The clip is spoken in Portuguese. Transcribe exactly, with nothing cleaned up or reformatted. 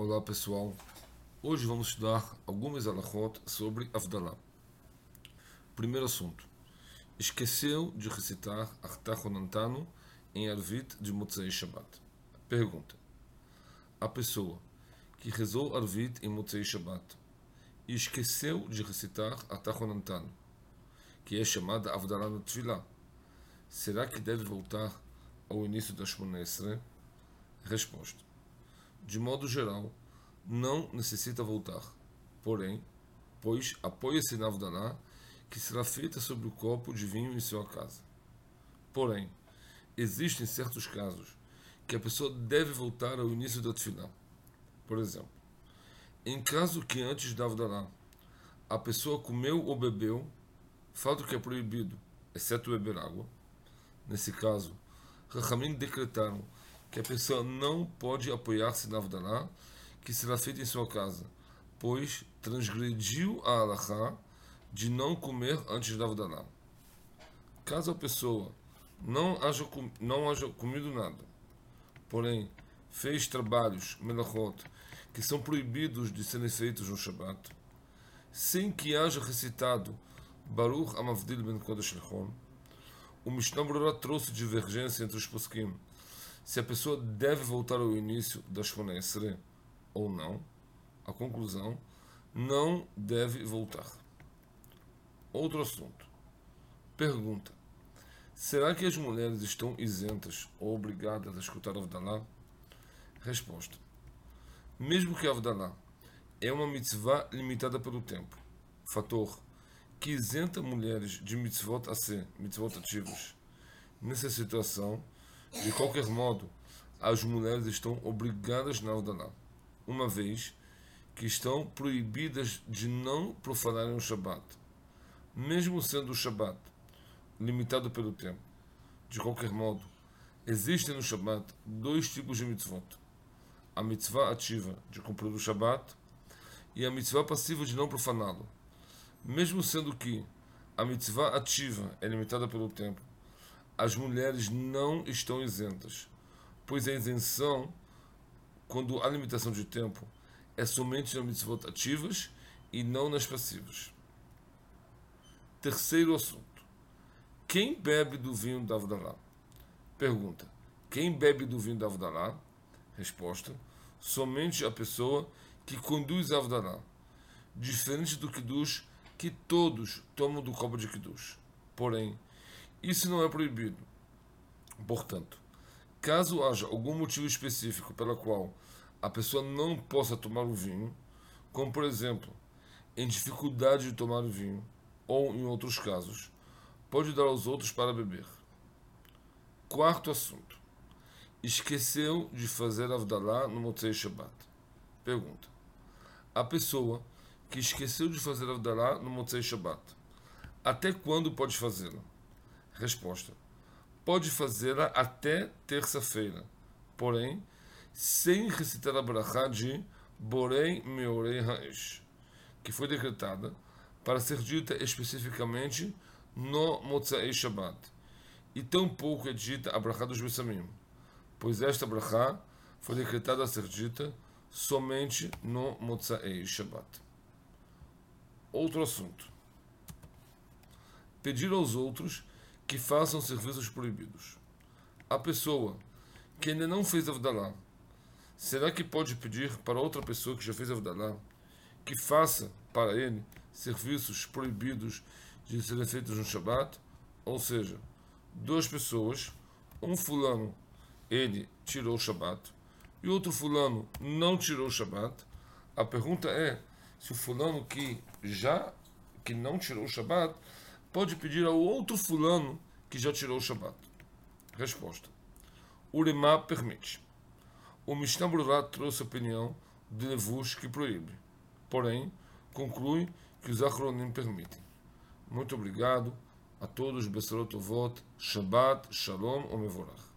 Olá pessoal, hoje vamos estudar algumas alachot sobre Havdalah. Primeiro assunto: esqueceu de recitar Artachonantano em Arvit de Motzei Shabbat. Pergunta: a pessoa que rezou Arvit em Motzei Shabbat e esqueceu de recitar Artachonantano, que é chamada Havdalah no Tfilah, será que deve voltar ao início da Shmona Esrei? Resposta: de modo geral, não necessita voltar. Porém, pois apoia-se na Havdalah, que será feita sobre o copo de vinho em sua casa. Porém, existem certos casos que a pessoa deve voltar ao início da Tfilah. Por exemplo, em caso que antes da Havdalah a pessoa comeu ou bebeu, fato que é proibido, exceto beber água. Nesse caso, Rachamim decretaram que a pessoa não pode apoiar-se na Havdalah, que será feita em sua casa, pois transgrediu a halachá de não comer antes da Havdalah. Caso a pessoa não haja, não haja comido nada, porém fez trabalhos, melachot, que são proibidos de serem feitos no Shabbat, sem que haja recitado Baruch Amavdil ben Kodesh Lechon, o Mishnah Berurah trouxe divergência entre os poskim se a pessoa deve voltar ao início da Shmona Esrei ou não. A conclusão: não deve voltar. Outro assunto. Pergunta: será que as mulheres estão isentas ou obrigadas a escutar a Havdalah? Resposta: mesmo que a Havdalah é uma mitzvah limitada pelo tempo, fator que isenta mulheres de mitzvot a ser, mitzvot ativos, nessa situação, de qualquer modo, as mulheres estão obrigadas na Havdalah, uma vez que estão proibidas de não profanarem o Shabbat, mesmo sendo o Shabbat limitado pelo tempo. De qualquer modo, existem no Shabbat dois tipos de mitzvot: a mitzvah ativa de cumprir o Shabbat e a mitzvah passiva de não profaná-lo. Mesmo sendo que a mitzvah ativa é limitada pelo tempo, as mulheres não estão isentas, pois a isenção, quando há limitação de tempo, é somente nas mitzvot ativas e não nas passivas. Terceiro assunto: quem bebe do vinho da Havdalah? Pergunta: quem bebe do vinho da Havdalah? Resposta: somente a pessoa que conduz a Havdalah, diferente do Kiddush, que todos tomam do copo de Kiddush. Porém, isso não é proibido. Portanto, caso haja algum motivo específico pela qual a pessoa não possa tomar o vinho, como por exemplo, em dificuldade de tomar o vinho, ou em outros casos, pode dar aos outros para beber. Quarto assunto: esqueceu de fazer Havdalah no Motzei Shabbat. Pergunta: a pessoa que esqueceu de fazer Havdalah no Motzei Shabbat, até quando pode fazê-la? Resposta: pode fazê-la até terça-feira, porém, sem recitar a brachá de Borei Meorei Ha'esh, que foi decretada para ser dita especificamente no Motzei Shabbat, e tampouco é dita a brachá dos Bessamim, pois esta brachá foi decretada a ser dita somente no Motzei Shabbat. Outro assunto: pedir aos outros que façam serviços proibidos. A pessoa que ainda não fez Havdalah, será que pode pedir para outra pessoa que já fez Havdalah que faça para ele serviços proibidos de serem feitos no Shabbat? Ou seja, duas pessoas, um fulano, ele tirou o Shabbat, e outro fulano não tirou o Shabbat. A pergunta é se o fulano que já que não tirou o Shabbat pode pedir ao outro fulano que já tirou o Shabbat. Resposta: o Rimá permite. O Mishnah Berurah trouxe a opinião de Levush que proíbe, porém conclui que os Achronim permitem. Muito obrigado a todos. Besserot Tovot, Shabbat, Shalom, Omevorach.